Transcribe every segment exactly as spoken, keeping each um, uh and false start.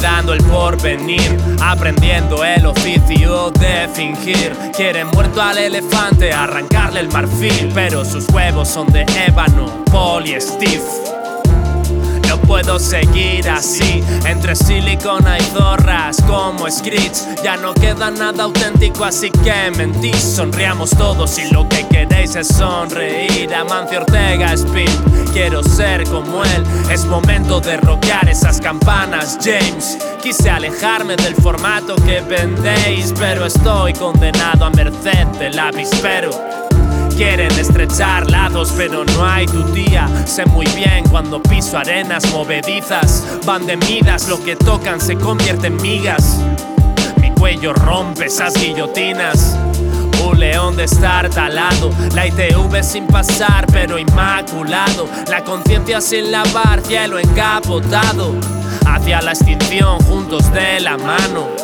olvidando el porvenir, aprendiendo el oficio de fingir. Quieren muerto al elefante, arrancarle el marfil, pero sus huevos son de ébano, poliestif. No puedo seguir así, entre silicona y zorras como Screech. Ya no queda nada auténtico, así que mentís. Sonriamos todos y lo que queréis es sonreír. Amancio Ortega es pimp, quiero ser como él. Es momento de rockear esas campanas, James. Quise alejarme del formato que vendéis, pero estoy condenado a merced del avispero. Quieren estrechar lados, pero no hay tu tía. Sé muy bien cuando piso arenas movedizas. Van de midas, lo que tocan se convierte en migas. Mi cuello rompe esas guillotinas. Un león destartalado, la I T V sin pasar, pero inmaculado. La conciencia sin lavar, cielo encapotado. Hacia la extinción, juntos de la mano.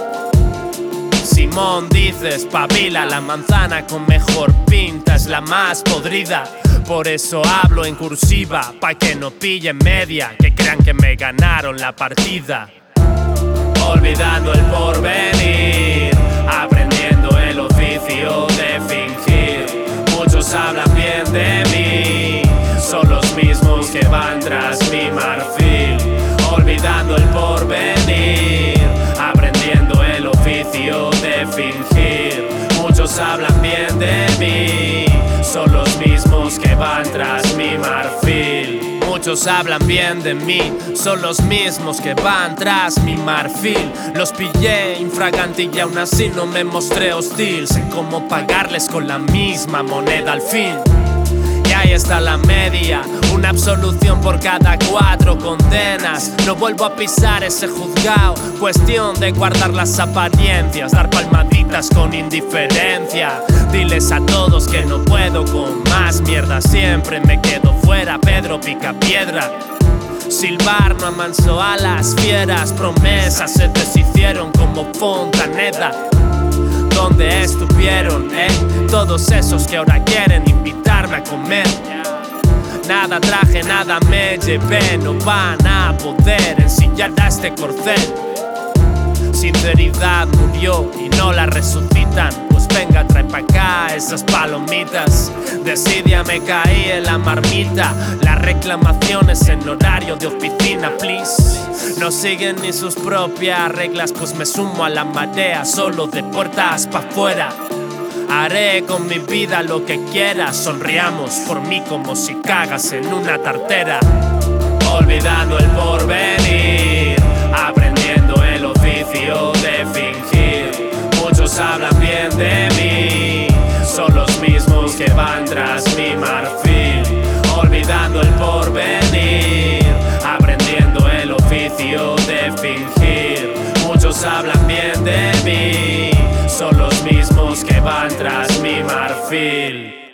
Simón dice, espabila, la manzana con mejor pinta es la más podrida. Por eso hablo en cursiva, pa' que no pillen media, que crean que me ganaron la partida. Olvidando el porvenir, aprendiendo el oficio de fingir. Muchos hablan bien de mí, son los mismos que van tras mi marfil. Olvidando el porvenir, aprendiendo el oficio de fingir. Muchos hablan bien de mí, son los mismos que van tras mi marfil. Muchos hablan bien de mí, son los mismos que van tras mi marfil. Los pillé infraganti y aún así no me mostré hostil. Sé cómo pagarles con la misma moneda al fin. Y ahí está la media, una absolución por cada cuatro condenas. No vuelvo a pisar ese juzgado, cuestión de guardar las apariencias, dar palmaditas con indiferencia. Diles a todos que no puedo con más mierda, siempre me quedo fuera, Pedro Picapiedra. Silbar no amansó a las fieras, promesas se deshicieron como Fontaneda. ¿Dónde estuvieron, eh? Todos esos que ahora quieren invitarme a comer. Nada traje, nada me llevé, no van a poder ensillar a este corcel. Sinceridad murió y no la resucitan. Pues venga, trae pa' acá esas palomitas. Desidia me caí en la marmita. Las reclamaciones en horario de oficina, please. No siguen ni sus propias reglas, pues me sumo a la marea, solo de puertas pa' afuera. Haré con mi vida lo que quiera, sonriamos por mí como si cagas en una tartera. Olvidando el porvenir, aprendiendo el oficio de fingir. Muchos hablan bien de mí, son los mismos que van tras mi marfil. Olvidando el porvenir, aprendiendo el oficio de fingir. Muchos hablan bien de mí, son los mismos que van tras mi marfil.